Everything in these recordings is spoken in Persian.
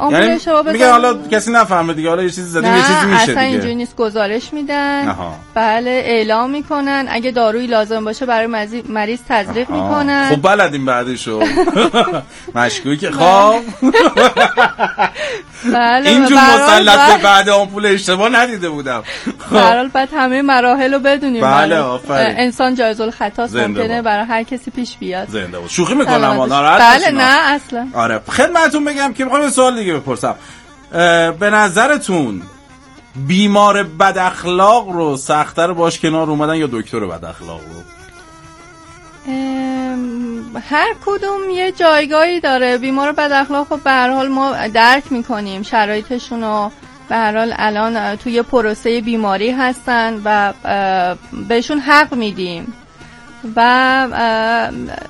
آمپول اشتباه بزنیم. میگه حالا کسی نفهمه دیگه، حالا یه چیزی زدیم یه چیزی میشه دیگه. اصلا اینجوری نیست، گزارش میدن. بله اعلام میکنن، اگه دارویی لازم باشه برای مریض تزریق میکنن. خب بلدیم بعدشو. مشکوکه. خب بله اینجور مسلط بعد آمپول اشتباه ندیده بودم. در حال بعد همه مراحل رو بدونیم. بله آفرین. انسان جایز الخطاست، ممکنه برای هر کسی پیش بیاد. زنده بود. شوخی میکنم ناراحت بله نه اصلا. آره خدمتتون بگم که میخوام یه سوال دیگه بپرسم. به نظرتون بیمار بد اخلاق رو سخت‌تر باش کنار اومدن یا دکتر بد اخلاق رو؟ هر کدوم یه جایگاهی داره. بیمار بد اخلاق خب به هر حال ما درک میکنیم شرایطشون رو، به هر حال الان توی پروسه بیماری هستن و بهشون حق میدیم. و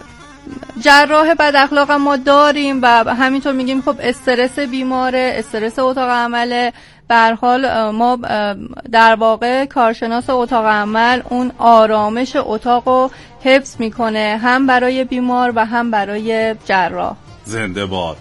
جراح بد اخلاق ما داریم و همینطور میگیم خب استرس بیماره، استرس اتاق عمله. به هر حال ما در واقع کارشناس اتاق عمل اون آرامش اتاق رو حفظ میکنه، هم برای بیمار و هم برای جراح. زنده باد.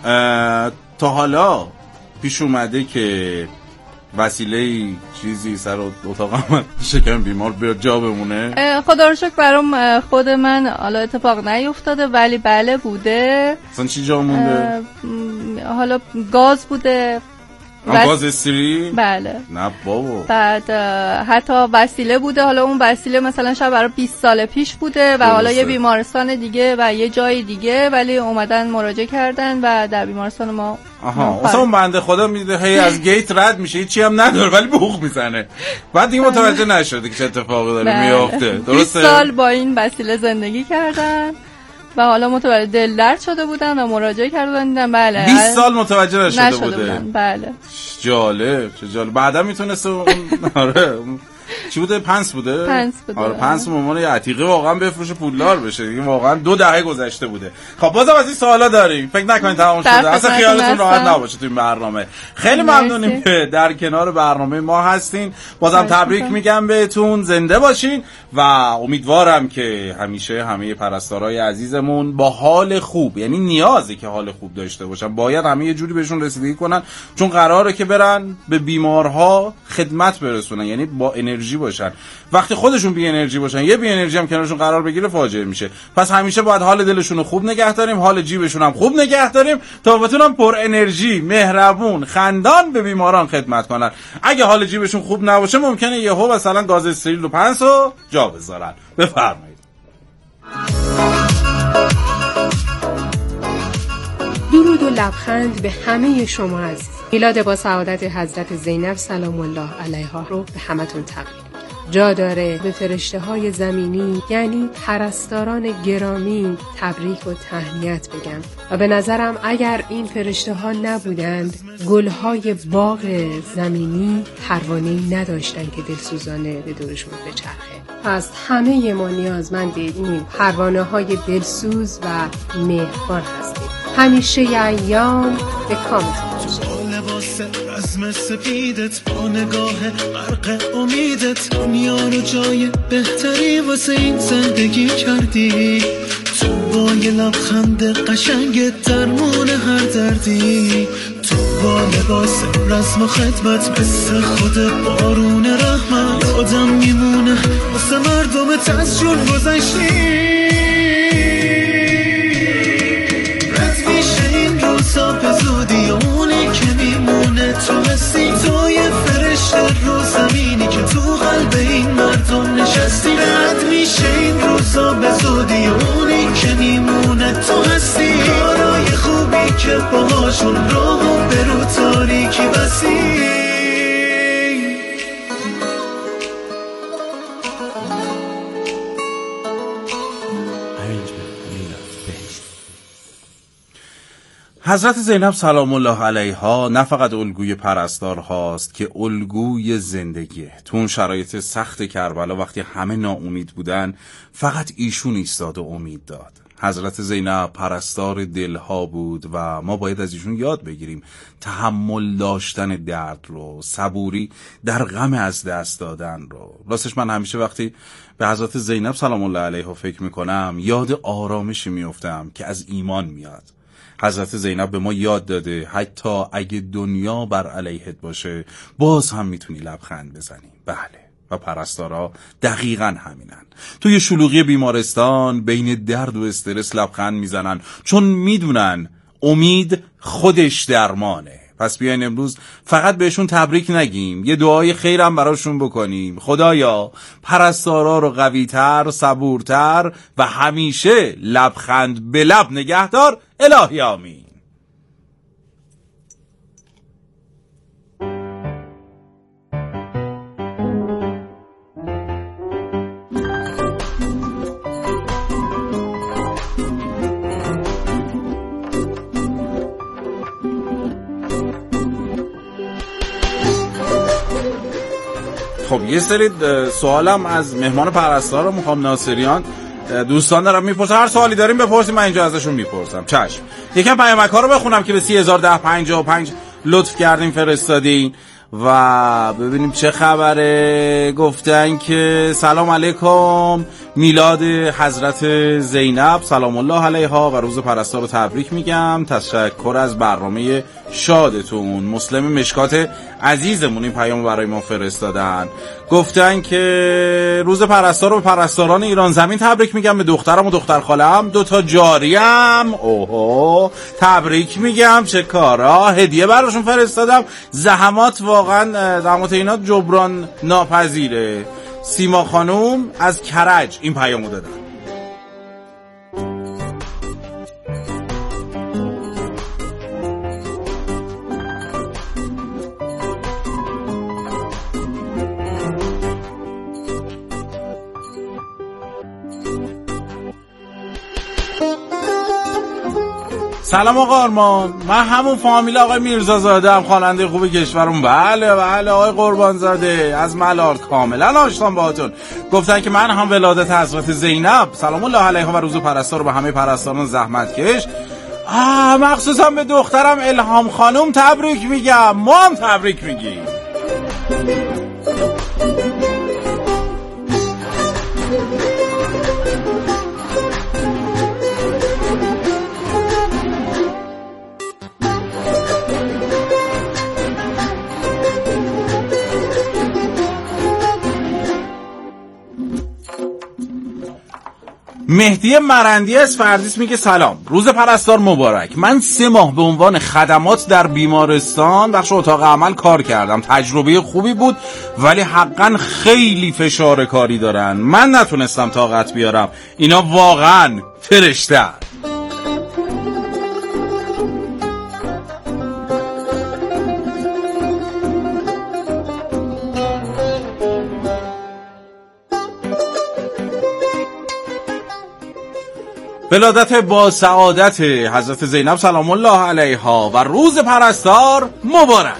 تا حالا پیش اومده که وسیله چیزی سر اتاق عمل شکم بیمار بیاد جا بمونه؟ خدا رو شکر برام خود من حالا اتفاق نیفتاده، ولی بله بوده. اصلا چی جا مونده؟ حالا گاز بوده. گاز استری؟ بله. نه بابا. بعد حتی وسیله بوده، حالا اون وسیله مثلا شاید برای 20 سال پیش بوده و حالا یه بیمارستان دیگه و یه جای دیگه، ولی اومدن مراجعه کردن و در بیمارستان ما. اصلا اون بنده خدا میده هی از گیت رد میشه، هیچی هم نداره ولی بوق میزنه، بعد دیگه متوجه نشده که چه اتفاقی داره میافته. درسته؟ 20 سال با این وسیله زندگی کردن و حالا متوجه دل درد شده بودن و مراجعه کردن دیدن بله 20 سال متوجه نشده بودن. بله. جالب. چه جالب. بعدا میتونسته آره چی بوده؟ پنس بوده؟ پنس بوده. آره پنس مامان یه عتیقه واقعا بفروشه پولدار بشه دیگه، واقعا 2 دهه گذشته بوده. خب بازم از این سوالا داریم، فکر نکنید تمام شده، اصلا خیالتون راحت نباشه تو این برنامه. خیلی ممنونیم که در کنار برنامه ما هستین. بازم تبریک میگم بهتون، زنده باشین و امیدوارم که همیشه همه پرستارای عزیزمون با حال خوب، یعنی نیازی که حال خوب داشته باشن، باید همه یه جوری بهشون رسیدگی کنن، چون قراره که برن به بیمارها خدمت برسونن، یعنی با انرژی باشن. وقتی خودشون بی انرژی باشن، یه بی انرژی هم کنارشون قرار بگیره، فاجعه میشه. پس همیشه باید حال دلشون رو خوب نگه داریم، حال جیبشون هم خوب نگه داریم تا بتونن پر انرژی، مهربون، خندان به بیماران خدمت کنن. اگه حال جیبشون خوب نباشه ممکنه یهو مثلا گاز استریل و پنس رو جا بذارن. بفرمایید. درود و لبخند به همه شما عزیز. میلاد با سعادت حضرت زینب سلام الله علیها رو به همتون تبریک. جا داره به فرشته های زمینی یعنی پرستاران گرامی تبریک و تهنیت بگم و به نظرم اگر این فرشته ها نبودند گلهای باغ زمینی پروانه‌ای نداشتن که دلسوزانه به دورشون بچرخه. پس همه ما نیازمند این پروانه های دلسوز و مهربان هستیم. همیشه ایام به کامتون لباس رزم سپیدت با نگاه غرق امیدت دنیا رو جای بهتری واسه این زندگی کردی، تو با یه لبخند قشنگت درمون هر دردی، تو با لباس رزم و خدمت مثل خود بارون رحمت آدم میمونه واسه مردمت از جون گذشتی. رد میشه این روزا به زودی، اونی که میمونه تو هستی، تو یه فرشته رو زمینی که تو قلب این مردم نشستی. رد میشه این روزا به زودی، اونی که میمونه تو هستی، کارای خوبی که باهاشون راهو به رو تاریکی بسی. حضرت زینب سلام الله علیها نه فقط الگوی پرستار هاست که الگوی زندگیه. تو اون شرایط سخت کربلا وقتی همه ناامید بودن فقط ایشون ایستاد و امید داد. حضرت زینب پرستار دلها بود و ما باید از ایشون یاد بگیریم تحمل داشتن درد رو، صبوری در غم از دست دادن رو. راستش من همیشه وقتی به حضرت زینب سلام الله علیها فکر میکنم یاد آرامشی میافتم که از ایمان میاد. حضرت زینب به ما یاد داده حتی اگه دنیا بر علیهت باشه باز هم میتونی لبخند بزنی. بله، و پرستارا دقیقاً همینن. توی شلوغی بیمارستان بین درد و استرس لبخند میزنن چون میدونن امید خودش درمانه. پس بیاین امروز فقط بهشون تبریک نگیم، یه دعای خیرم براشون بکنیم. خدایا پرستارا رو قوی‌تر، صبورتر و همیشه لبخند به لب نگهدار. الهی آمین. خب یه سری سوالم از مهمان پرستار رو میخوام ناصریان دوستان دارم میپرسن. هر سوالی داریم بپرسیم، من اینجا ازشون میپرسم. چشم. یکم پیامک ها رو بخونم که به 301055 لطف کردیم فرستادین و ببینیم چه خبره. گفتن که سلام علیکم، میلاد حضرت زینب سلام الله علیها و روز پرستار رو تبریک میگم. تشکر از برنامه شادتون. مسلم مشکات عزیزمون این پیام برای ما فرستادن. گفتن که روز پرستار رو به پرستاران ایران زمین تبریک میگم، به دخترم و دختر خاله‌ام، 2 جاریم اوهو تبریک میگم. چه کارا، هدیه براشون فرستادم. زحمات واقعا زحمات اینا جبران ناپذیره. سیما خانوم از کرج این پیامو دادن. سلام آقا آرمان، من همون فامیل آقای میرزازاده هم، خواننده خوب کشورم. بله بله آقای قربانزاده از ملال، کاملا آشنام باهاتون. گفتن که من هم ولادت حضرت زینب سلام الله علیها و روز پرستار رو به همه پرستاران زحمتکش مخصوصا به دخترم الهام خانوم تبریک میگم. ما هم تبریک میگیم. مهدی مرندی از فردیس میگه سلام، روز پرستار مبارک. من 3 ماه به عنوان خدمات در بیمارستان بخش اتاق عمل کار کردم. تجربه خوبی بود ولی حقا خیلی فشار کاری دارن. من نتونستم طاقت بیارم. اینا واقعا فرشته. ولادت با سعادت حضرت زینب سلام الله علیها و روز پرستار مبارک.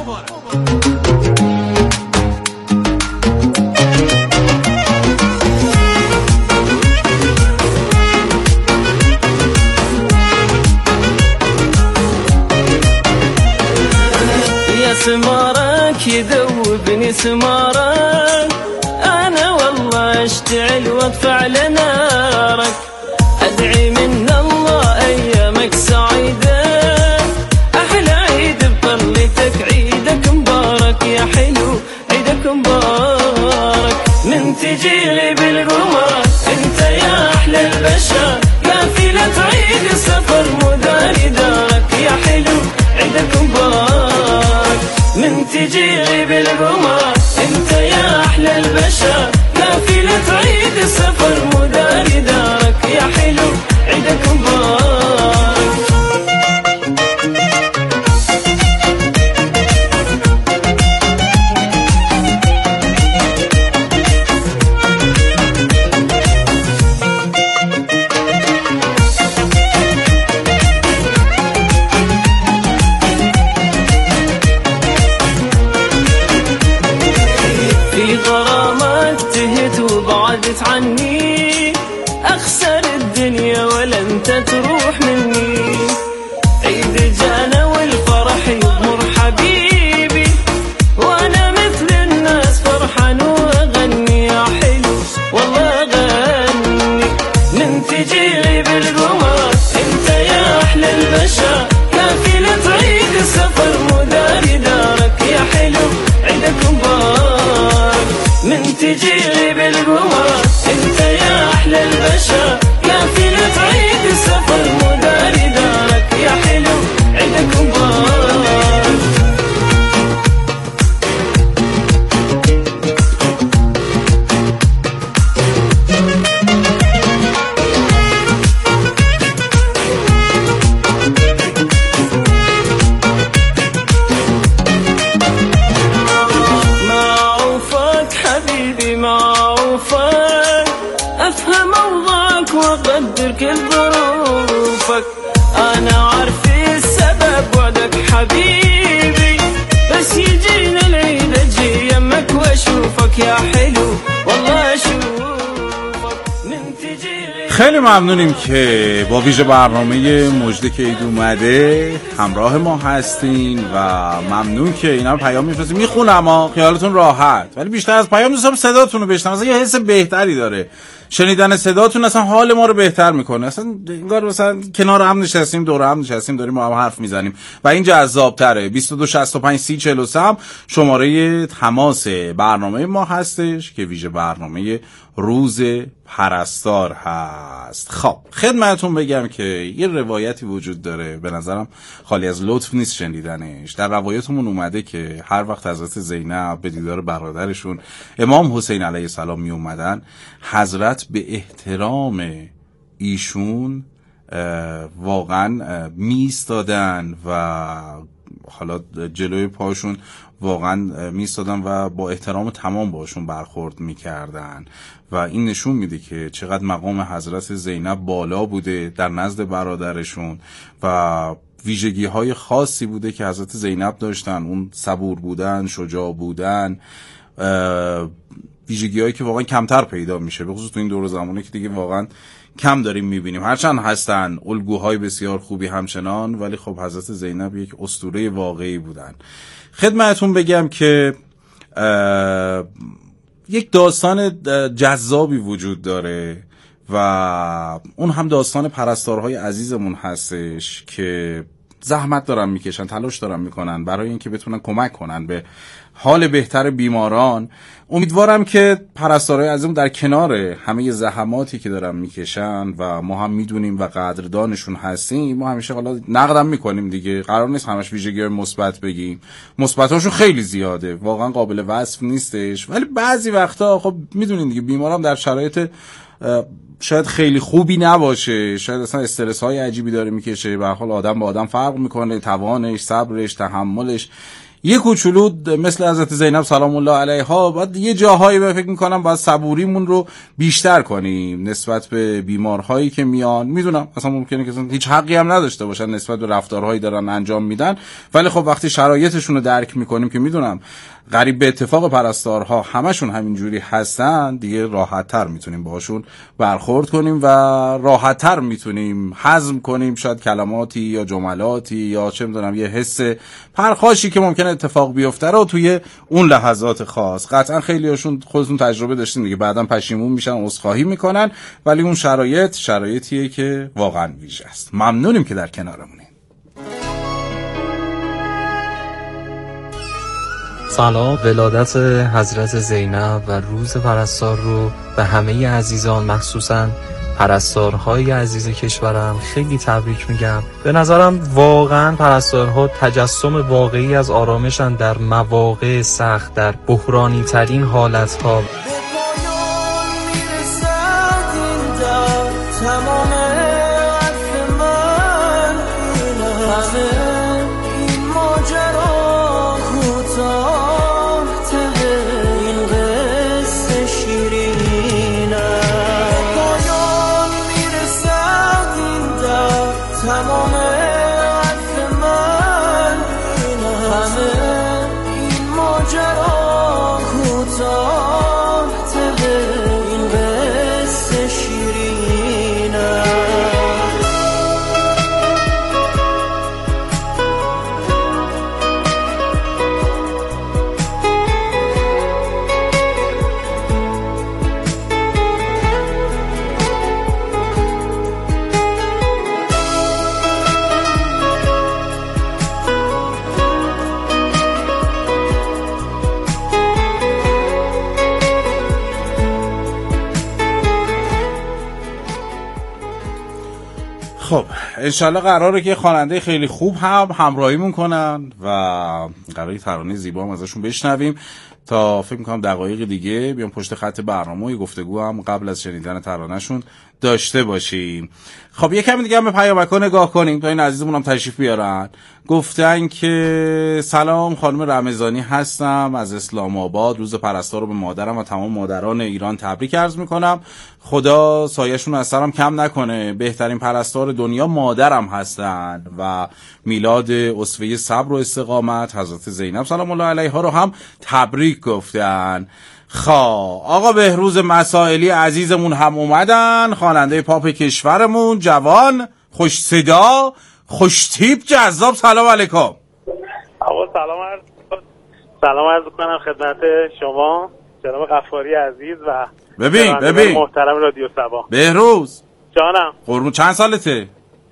يا سمارك يذوبني سمارك، أنا والله أشتعل وأدفع لنارك. أدعي من الله أيامك سعيدة، أحلى عيد بطلتك عيدك مبارك يا حلو عيدك مبارك. من تجيلي بالقمر أنت يا أحلى البشر، قافلة عيد سفر مداري دارك يا حلو عيدك مبارك. من تجيلي بالقمر أنت يا أحلى البشر، قافلة عيد سفر مداري دارك يا حلو عيدك مبارك. خیلی ممنونیم که با ویژه برنامه مژده که عید اومده همراه ما هستین و ممنون که اینا رو پیام میفرستین. میخونم ها، خیالتون راحت، ولی بیشتر از پیام دوستم صداتون رو بشنوم. مثلا یه حس بهتری داره شنیدن صداتون، اصلا حال ما رو بهتر میکنه. اصلا انگار مثلا کنار هم نشستیم، دور هم نشستیم، داریم با هم حرف میزنیم و این جذاب‌تره. 22653043 شماره تماس برنامه ما هستش که ویژه برنامه روز پرستار هست. خب خدمتتون بگم که یه روایتی وجود داره، به نظرم خالی از لطف نیست شنیدنش. در روایتمون اومده که هر وقت حضرت زینب به دیدار برادرشون امام حسین علیه السلام می اومدن، حضرت به احترام ایشون واقعا می ایستادن و حالا جلوی پاشون واقعا می ایستادن و با احترام تمام باشون برخورد می کردن و این نشون میده که چقدر مقام حضرت زینب بالا بوده در نزد برادرشون و ویژگی های خاصی بوده که حضرت زینب داشتن. اون صبور بودن، شجاع بودن، ویژگی هایی که واقعا کمتر پیدا میشه، به خصوص تو این دور زمانی که دیگه واقعا کم داریم میبینیم. هرچند هستن الگوهای بسیار خوبی همچنان، ولی خب حضرت زینب یک اسطوره واقعی بودن. خدمتتون بگم که یک داستان جذابی وجود داره و اون هم داستان پرستارهای عزیزمون هستش که زحمت دارن میکشن، تلاش دارن میکنن برای اینکه بتونن کمک کنن به حال بهتر بیماران. امیدوارم که پرستارهای عزیزمون در کنار همه زحماتی که دارن میکشن و ما هم میدونیم و قدردانشون هستیم، ما همیشه حالا نقدم میکنیم دیگه، قرار نیست همش ویژگی مثبت بگیم، مثبتاشون خیلی زیاده، واقعا قابل وصف نیستش، ولی بعضی وقتا خب میدونین دیگه بیمارم در شرایط شاید خیلی خوبی نباشه، شاید اصلا استرس های عجیبی داره میکشه، به هر حال آدم با آدم فرق میکنه، توانش، صبرش، تحملش. یه کوچولو مثل حضرت زینب سلام الله علیها باید یه جاهایی فکر میکنم باید صبوریمون رو بیشتر کنیم نسبت به بیمارهایی که میان. میدونم اصلا ممکنه که هیچ حقی هم نداشته باشن نسبت به رفتارهایی دارن انجام میدن، ولی خب وقتی شرایطشون رو درک میکنیم که میدونم غریب به اتفاق پرستارها همشون همینجوری هستن، دیگه راحت‌تر میتونیم باهاشون برخورد کنیم و راحت‌تر میتونیم هضم کنیم شاید کلماتی یا جملاتی یا چه میدونم یه حس پرخاشی که ممکنه اتفاق بیفته رو توی اون لحظات خاص. قطعا خیلیاشون خودتون تجربه داشتین دیگه، بعداً پشیمون میشن، عذرخواهی میکنن، ولی اون شرایطیه که واقعا ویژه است. ممنونیم که در کنارمونید. سلام، ولادت حضرت زینب و روز پرستار رو به همه عزیزان، مخصوصاً پرستارهای عزیز کشورم خیلی تبریک میگم. به نظرم واقعاً پرستارها تجسم واقعی از آرامشن در مواقع سخت، در بحرانی ترین حالتها. خب انشالله قراره که خواننده خیلی خوب هم همراهیمون کنن و قراره ترانه زیبا هم ازشون بشنویم تا فکر میکنم دقایق دیگه بیام پشت خط برنامه و گفتگو هم قبل از شنیدن ترانهشون داشته باشیم. خب یکم دیگه هم به پیامک‌ها نگاه کنیم تا این عزیزمون هم تشریف بیارن. گفتن که سلام، خانم رمضانی هستم از اسلام آباد، روز پرستار رو به مادرم و تمام مادران ایران تبریک عرض میکنم. خدا سایه‌شون از سرم کم نکنه، بهترین پرستار دنیا مادرم هستن و میلاد اسوه صبر و استقامت حضرت زینب سلام الله علیها رو هم تبریک گفتن. خب آقا بهروز مسائلی عزیزمون هم اومدن، خواننده پاپ کشورمون، جوان، خوش صدا، خوش تیپ، جذاب. سلام علیکم. آقا سلام عرض کنم خدمت شما جناب غفاری عزیز و ببین محترم رادیو صبا. بهروز جانم قربون، چند سالته؟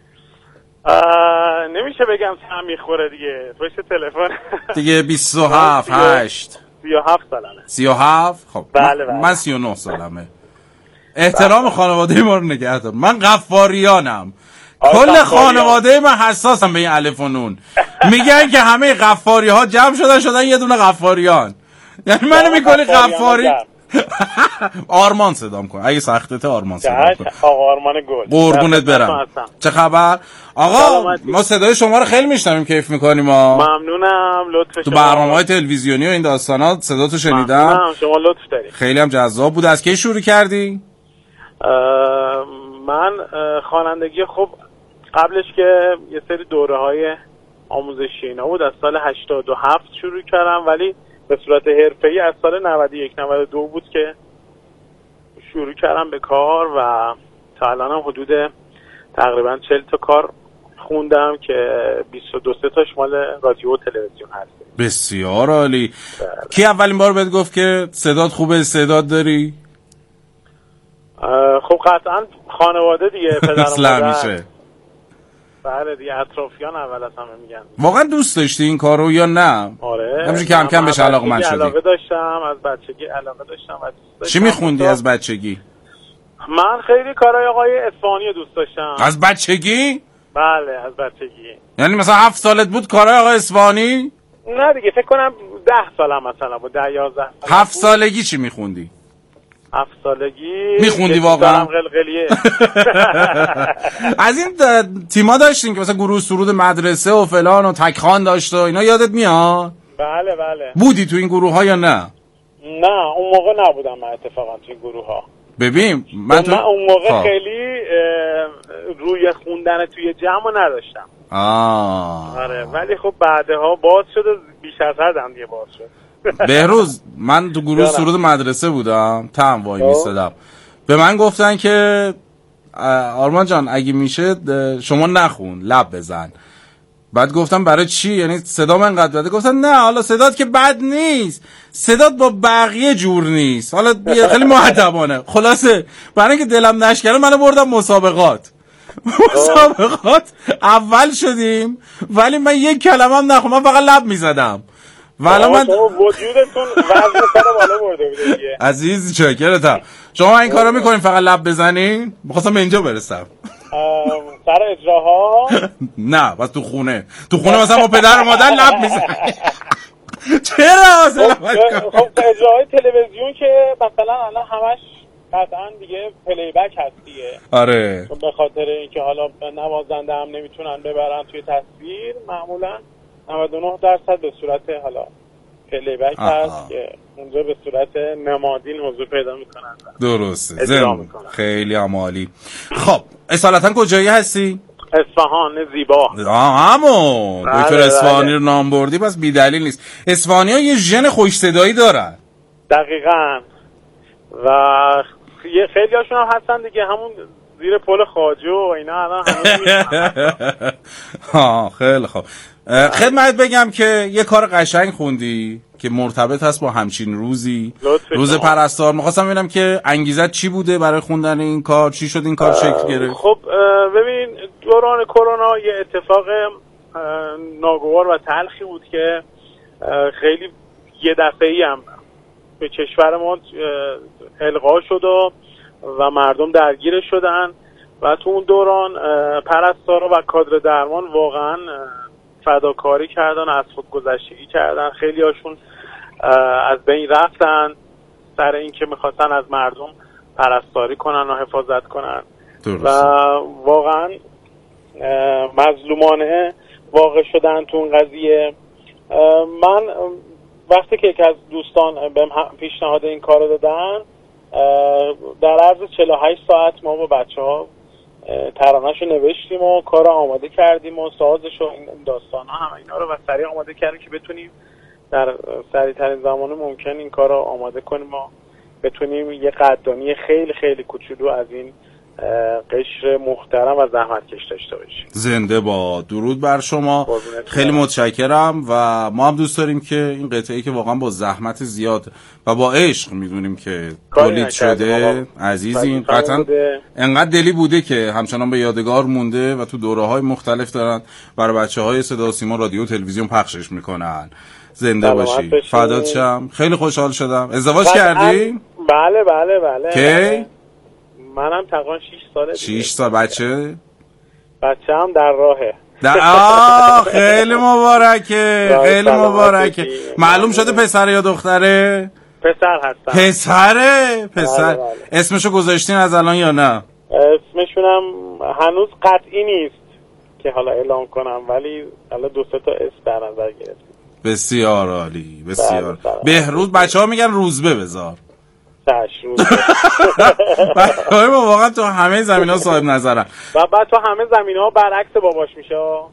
نمیشه بگم هم میخوره دیگه، پشت تلفن دیگه 27 8 37 سالمه. 37. خب بله. من 39 سالمه. احترام خانواده ما رو نگه دار. من غفاریانم. کل خانواده من حساسم به این الف و نون. میگن که همه غفاری ها جمع شدن یه دونه غفاریان. یعنی منو میکنی غفاری. آرمان صدام کن اگه سختته، آرمان صدام کن. آقا آرمان گل، قربونت برم. چه خبر آقا؟ ما صدای شما رو خیلی میشنویم، کیف میکنیم. ممنونم، لطف شما. تو برنامه‌های تلویزیونی و این داستانا صداتو شنیدم. ممنونم، شما لطف دارید. خیلی هم جذاب بود. از کی شروع کردی؟ من خوانندگی خب قبلش که یه سری دوره‌های آموزشی اینا بود، از سال 87 شروع کردم، ولی به صورت حرفه‌ای از سال 91 92 بود که شروع کردم به کار و تا الان هم حدود تقریبا 40 تا کار خوندم که 22 تاش مال رادیو و تلویزیون هست. بسیار عالی. کی اولین بار بهت گفت که صدات خوبه، استعداد داری؟ خب قطعا خانواده دیگه، پدر و مادر. بله دیگه، اطرافیان اول از همه میگن. واقعا دوست داشتی این کارو یا نه؟ آره، همینجوری کم کم بهش علاقه‌مند شدی؟ علاقه داشتم، از بچگی علاقه داشتم و دوست داشتم. چی میخوندی از بچگی؟ من خیلی کارهای آقای اصفهانی دوست داشتم. از بچگی؟ بله از بچگی. یعنی مثلا 7 سالت بود کارهای آقای اصفهانی؟ نه دیگه، فکر کنم 10 سالم مثلا بود، 10 11 سالم. 7 سالگی چی میخوندی؟ 7 سالگی میخوندی واقعا؟ قلقلیه. از این تیما داشتین که مثلا گروه سرود مدرسه و فلان و تکخوان داشت و اینا، یادت میاد؟ بله بله. بودی تو این گروه ها یا نه؟ نه اون موقع نبودم من اتفاقا تو این گروه ها. ببین من اون موقع خیلی روی خوندن توی جمع نداشتم. آره، ولی خب بعدها باز شد و بیش از حد دیگه باز شد. بهروز من تو گروه سرود مدرسه بودم، تم وای میستدم. به من گفتن که آرمان جان اگه میشه شما نخون، لب بزن. بعد گفتم برای چی؟ یعنی صدام انقدر بده؟ گفتن نه حالا صدات که بد نیست، صدات با بقیه جور نیست. حالا خیلی مؤدبانه. خلاصه برای اینکه دلم نش کرده منو بردم مسابقات اول شدیم، ولی من یک کلمه هم نخوندم، من فقط لب میزدم. والا من وجودتون وزن سر بالا برده بود دیگه. عزیز چاکرتم. شما این کارو میکنین فقط لب بزنین؟ می‌خواستم به اینجا برسم. سر اجراها؟ نه بس تو خونه مثلا با پدر و مادر لب میزنین. چرا؟ خب اجراهای تلویزیون که مثلا الان همش قطعا دیگه پلی بک هست دیگه. آره. به خاطر اینکه حالا نوازنده هم نمیتونن ببرن توی تصویر، معمولا 99% به صورت حالا پلی بک هست که اونجا به صورت نمادین حضور پیدا میکنن. درسته. خیلی عالی. خب اصالتا کجایی هستی؟ اصفهان زیبا. همون دکتر اصفهانی رو نام بردی پس بی دلیل نیست. اصفهانی ها یه ژن خوش صدایی دارن. دقیقاً. و خیلی هاشون هم هستن دیگه، همون زیر پل خواجو و اینا الان همه خیلی خوب. خدمت بگم که یه کار قشنگ خوندی که مرتبط هست با همچین روزی، روز پرستار. می‌خواستم ببینم که انگیزت چی بوده برای خوندن این کار، چی شد این کار شکل گرفت؟ خب ببین دوران کرونا یه اتفاق ناگوار و تلخی بود که خیلی یه دفعه‌ای هم به کشور ما القا شد و مردم درگیر شدن و تو اون دوران پرستارا و کادر درمان واقعا فداکاری کردن، از خودگذشتگی کردن. خیلی هاشون از بین رفتن سر این که میخواستن از مردم پرستاری کنن و حفاظت کنن. درست. و واقعا مظلومانه واقع شدن تو اون قضیه. من وقتی که یکی از دوستان بهم پیشنهاد این کارو دادن، در عرض 48 ساعت ما با بچه‌ها ترانه‌شو نوشتیم و کارو آماده کردیم و سازش و این داستانا همه اینا رو و سریع آماده کردیم که بتونیم در سریع‌ترین زمان ممکن این کار رو آماده کنیم ما بتونیم یه قدردانی خیلی خیلی کوچولو از این قشر محترم و زحمتکش داشته باشیم. زنده با درود بر شما، خیلی متشکرم و ما هم دوست داریم که این قطعه‌ای که واقعا با زحمت زیاد و با عشق میدونیم که تولید شده عزیزین، قطعا انقدر دلی بوده که همچنان به یادگار مونده و تو دوره‌های مختلف دارن برای بچه‌های صدا و سیما رادیو و تلویزیون پخشش میکنن. زنده باشی. فدات شم. خیلی خوشحال شدم. ازدواج کردی؟ بله. کی؟ منم تقریبا 6 ساله. 6 سال. بچه هم در راهه. خیلی مبارکه. خیلی مبارکه. معلوم شده پسر یا دختره؟ پسر هستم. پسر. بله. اسمشو گذاشتین از الان یا نه؟ اسمشونم هنوز قطعی نیست که حالا اعلام کنم، ولی حالا 2-3 تا اسم در نظر گرفتیم. بسیار عالی. بسیار. بهروز. بچه‌ها میگن روزبه بذار. بابا واقعا تو همه زمین‌ها صاحب نظرن و بعد تو همه زمین‌ها برعکس باباش میشه.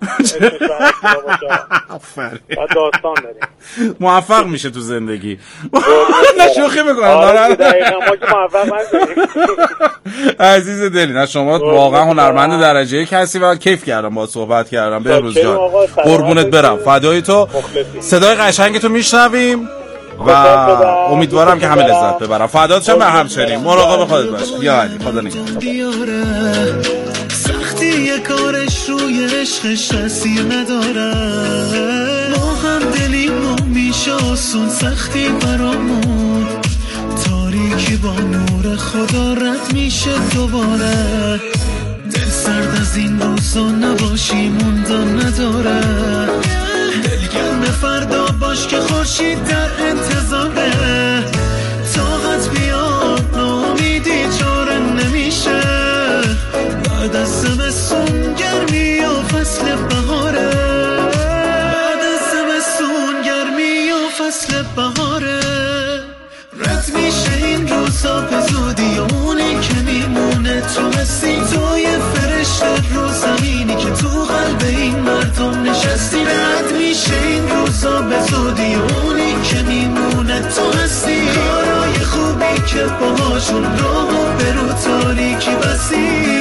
آفرین. بعد داستان داریم. موفق میشه تو زندگی. نه شوخی میکنم. دقیقاً ما که موفق نشدیم. عزیز دلی، نه شما واقعا هنرمند درجه یک هستی و کیف کردم با صحبت کردم. بهروز جان قربونت برم، فدای تو. صدای قشنگ تو میشنویم و امیدوارم که همه لذت ببرم. فدات شم. به همچنین مراقب خودت باش. یا علی خدا نگهدار. سختی یه کارش روی عشقش تاثیر نداره، ما هم دلیمون میشه آسون، سختی برامون تاریکی با نور خدا رد میشه دوباره. دل سرد از این روزا نباشی موندن نداره، دلگرم فردا باش که خورشید در انتظاره. طاقت بیاد ناامیدی چاره نمیشه، بعد از زمستون گرمی و فصل بهاره، بعد از زمستون گرمی و فصل بهاره. رد میشه این روزا به زودی، اونی که میمونه تو هستی، توی فرشته رو زمینی که تو قلب این مردم نشستی. رد میشه این روزا به زودی، اونی که میمونه تو هستی، کارای خوبی که باهاشون راهو به رو تاریکی بستی.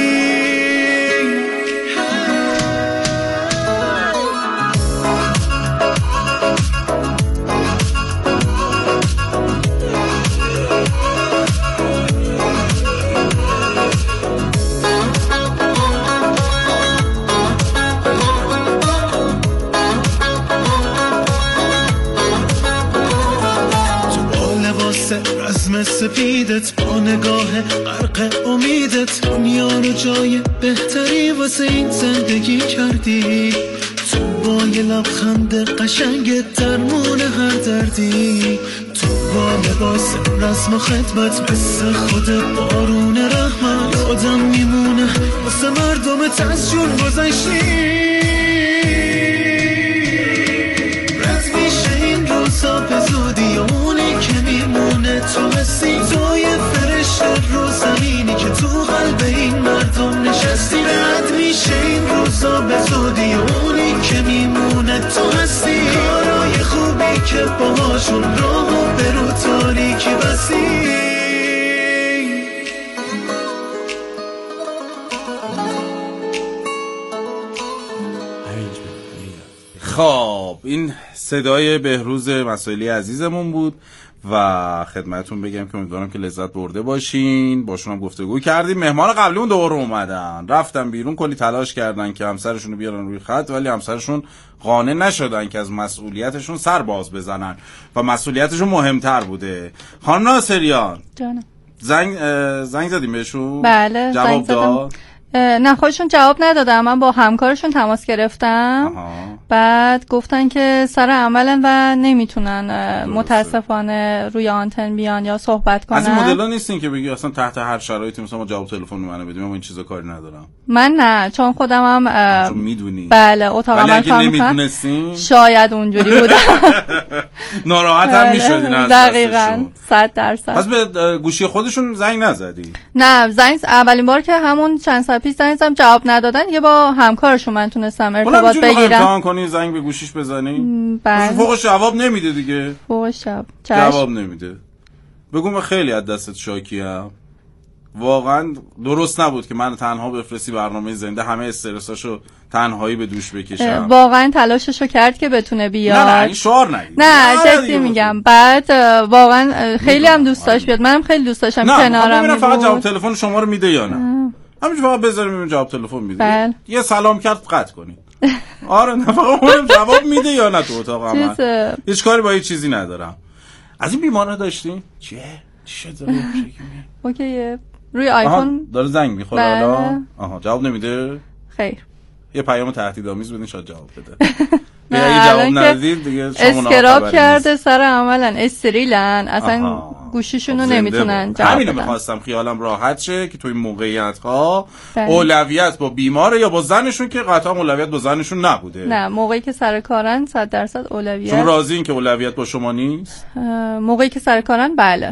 سپیدت با نگاه غرق امیدت، دنیا رو جای بهتری واسه این زندگی کردی. تو با یه لبخند قشنگت درمون هر دردی، تو با لباس رسم و خدمت مثل خود بارون رحمت. یادم میمونه واسه مردمت از جون گذشتی. رد میشه این روزا به زودی، اونی که میمونه تو هستی، توی فرشته رو زمینی که تو قلب این مردم نشستی. رد میشه این روزا به زودی، اونی که میمونه تو هستی، کارای خوبی که باهاشون راهو به رو تاریکی بستی. خب این صدای بهروز مسائلی عزیزمون بود و خدمتتون بگم که امیدوارم که لذت برده باشین. باشون هم گفتگو کردیم. مهمان قبلیمون دوباره اومدن، رفتن بیرون، کلی تلاش کردن که همسرشون رو بیارن روی خط، ولی همسرشون قانع نشدن که از مسئولیتشون سر باز بزنن و مسئولیتشون مهمتر بوده. خانم ناصریان جانم، زنگ زدیم بهشون؟ بله جواب داد؟ نه خودشون جواب ندادن. من با همکارشون تماس گرفتم. بعد گفتن که سر عملن و نمیتونن متاسفانه روی آنتن بیان یا صحبت کنن. از این مدل‌ها نیستین که بگی اصلا تحت هر شرایطی مثلا ما جواب تلفن منو بدیم، من این چیزا کاری ندارم. من نه، چون خودم هم چون میدونی. بله اتاقم ولی اگه نمیدونستین شاید اونجوری بودم. ناراحت هم میشدین از دقیقاً 100%. پس به گوشی خودشون زنگ نزدی؟ نه، زنگ اولین بار که همون چند ساعت پیش زنگ زدم جواب ندادن. یه با همکارشون من تونستم ارتباط بگیرم. امتحان کنی زنگ به گوشیش بزنی؟ بله. فوقش جواب نمیده دیگه. فوقش جواب نمیده. بگو من خیلی از دستت شاکیم. واقعا درست نبود که من تنها بفرستی برنامه زنده، همه استرساشو تنهایی به دوش بکشم. واقعا تلاششو کرد که بتونه بیاد. نه این شعار نگید. نه جدی میگم. بعد واقعا خیلی هم دوست داشت بیاد. منم خیلی دوست داشتم کنارم بود. فقط جواب تلفن شما رو میده یا نه؟ همینجوری فقط بذاریم ببینیم جواب تلفن میده. یه سلام کرد قطع کنید. آره نه فقط اونم جواب میده یا نه تو اتاق عمل. هیچ کاری با هیچ چیزی ندارم. از این بیمارا داشتی؟ چی شده؟ اوکی. روی آیفون داره زنگ میخوره حالا. آها جواب نمیده؟ خیر. یه پیام تهدیدآمیز بدین شاید جواب بده. اگه جواب ندید دیگه شما اسکراب کرده سر عملا استریلن اصلا گوشیشونو نمیتونن جواب همینو میخواستم خیالم راحت شه که تو این موقعیت ها اولویت با بیماره یا با زنشون که قطعا اولویت با زنشون نبوده. نه موقعی که سر کارن 100% اولویت. شما راضین که اولویت با شما نیست؟ موقعی که سر کارن بله.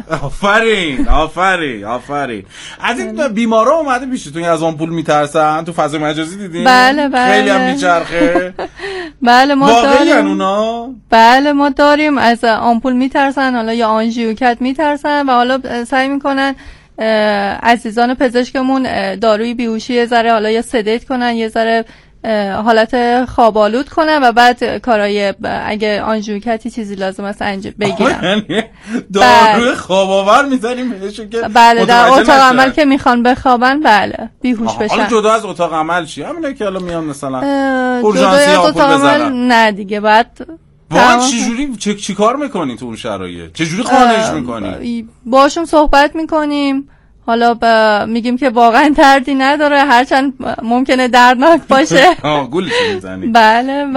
آفرین. از این بیمارا اومده پیشتون از آمپول میترسن؟ تو فضای مجازی دیدین؟ بله. خیلی هم میچرخه. بله ما داریم. اونا؟ بله ما داریم از آمپول میترسن، حالا یا آنژیوکت میترسن و حالا سعی میکنن عزیزان پزشکمون داروی بیهوشی یه ذره حالا یا سدیت کنن، یه ذره حالت خواب‌آلود کنن و بعد کارای اگه آنژیوکتی چیزی لازم است بگیرن. داروی خواب‌آور میذاریم بهشون که بله در اتاق عمل که میخوان بخوابن بله بیهوش بشن. حالا جدا از اتاق عمل چی؟ همینه که حالا میان مثلا اورژانسی آمپول بزنن. نه دیگه بعد واقعا چجوری چی کار میکنی تو اون شرایط؟ چجوری قانعش میکنی؟ باشون صحبت میکنیم، حالا میگیم که واقعا دردی نداره هرچند ممکنه دردناک باشه. گولی میزنی؟ بله.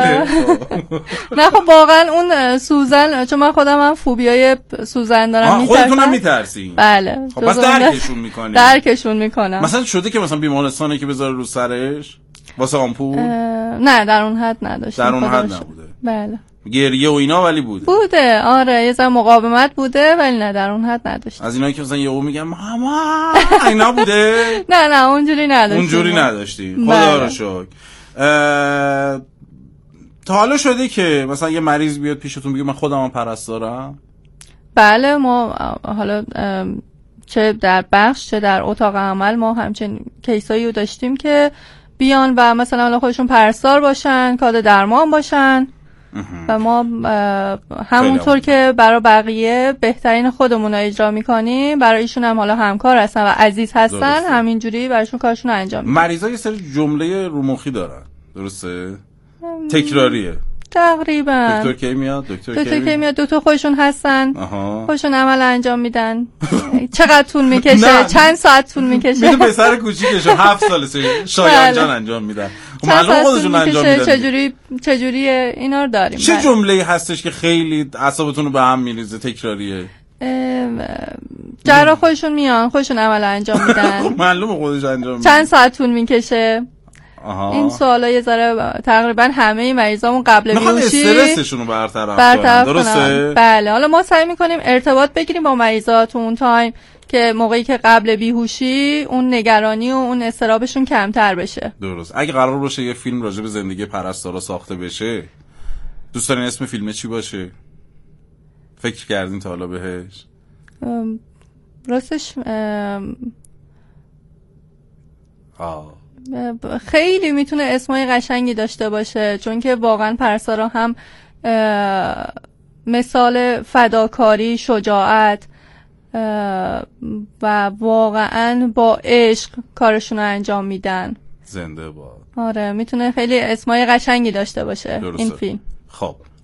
نه خب واقعا اون سوزن، چون من خودم هم فوبیای سوزن دارم میترسم. خودتونم میترسی؟ بله. خب بس درکشون میکنم. مثلا شده که مثلا بیمارستانه که بذاره رو سرش واسه آمپول؟ نه در اون حد نداشتم. در اون حد نبوده. بله. گریه و اینا ولی بوده آره یه ذره مقاومت بوده ولی نه در اون حد نداشت. از اینایی که مثلا یهو میگم ماما اینا بوده؟ نه اونجوری نداشتی. خدا رو شکر. تا حالا شده که مثلا یه مریض بیاد پیشتون بگه من خودم پرستارم؟ بله ما حالا چه در بخش چه در اتاق عمل ما همچنین کیسایی رو داشتیم که بیان و مثلا خودشون پرستار باشن، کادر درمان باشن و ما همونطور که برای بقیه بهترین خودمون رو اجرا میکنیم برای ایشون هم حالا همکار هستن و عزیز هستن همینجوری برایشون کارشون رو انجام میدیم. مریضا یه سری جمله رومخی دارن درسته؟ تکراریه تقریبا. دکتر کی میاد؟ دکتر خودشون هستن. خودشون عمل انجام میدن. چقدر طول میکشه؟ چند ساعت طول میکشه؟ میدون پسر کوچیکشه 7 سالشه شایان جان انجام میدن. معلومه خودشون انجام میدن. چجوری اینا رو داریم. چه جمله‌ای هستش که خیلی اعصابتون رو به هم میریزه تکراریه؟ جراح خودشون میان خودشون عمل انجام میدن. معلومه خودش انجام میدن. چند ساعت طول میکشه؟ این سوالا یه ذره تقریبا همه مریضامون قبل بیهوشی استرسشون رو برطرف کنن. درسته؟ بله. حالا ما سعی میکنیم ارتباط بگیریم با مریضا تو اون تایم که موقعی که قبل بیهوشی اون نگرانی و اون استرابشون کمتر بشه. درست. اگه قرار باشه یه فیلم راجع به زندگی پرستارا ساخته بشه دوست دارین اسم فیلم چی باشه؟ فکر کردین تا حالا بهش؟ راستش خیلی میتونه اسمای قشنگی داشته باشه چون که واقعا پرستارا هم مثال فداکاری، شجاعت و واقعا با عشق کارشون رو انجام میدن. زنده باد. آره میتونه خیلی اسمای قشنگی داشته باشه این فیلم. خب